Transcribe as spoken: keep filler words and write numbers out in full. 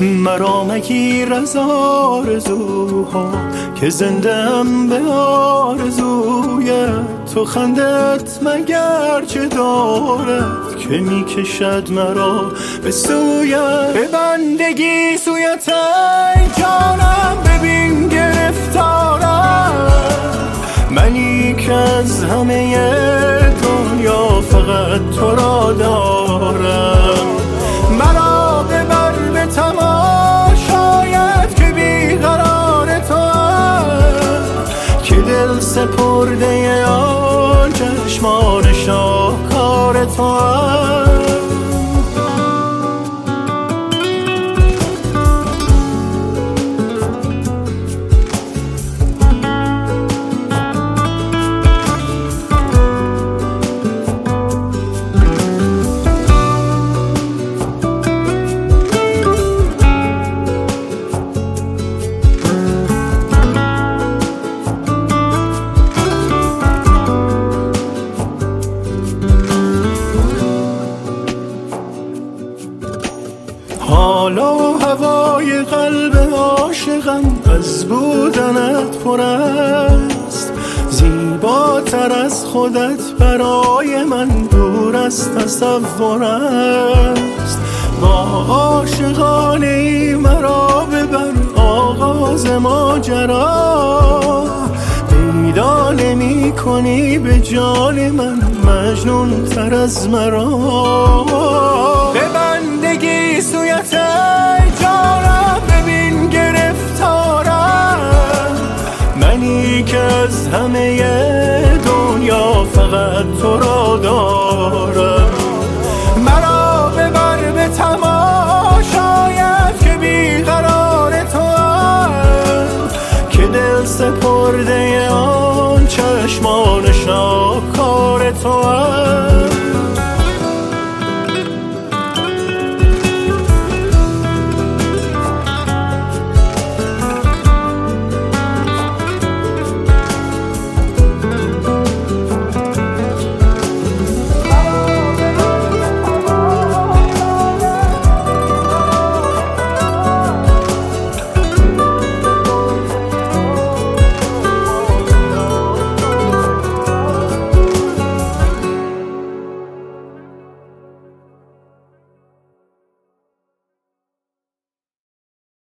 مرا مگیر از آرزوها که زنده‌ام به آرزوی تو. خندت مگر چه دارد که میکشد مرا به سویت، به بندگی سویت ای جانم. ببین گرفتارم منی که از همه دنیا فقط تو را دارم. مرا ببر به تماشایت که بیقرار تو هم، که دل سپرده آن چشمان شاهکار تو هم. حالا هوای قلب عاشقم از بودنت پر است، زیباتر از خودت برای من دور از تصور است. با عاشقانه ای مرا ببر آغاز ماجرا، پیدا نمی کنی به جان من مجنون تر از مرا. به بندگی سویت ای جانم ببین گرفتارم منی که از همه دنیا فقط تو را دارم.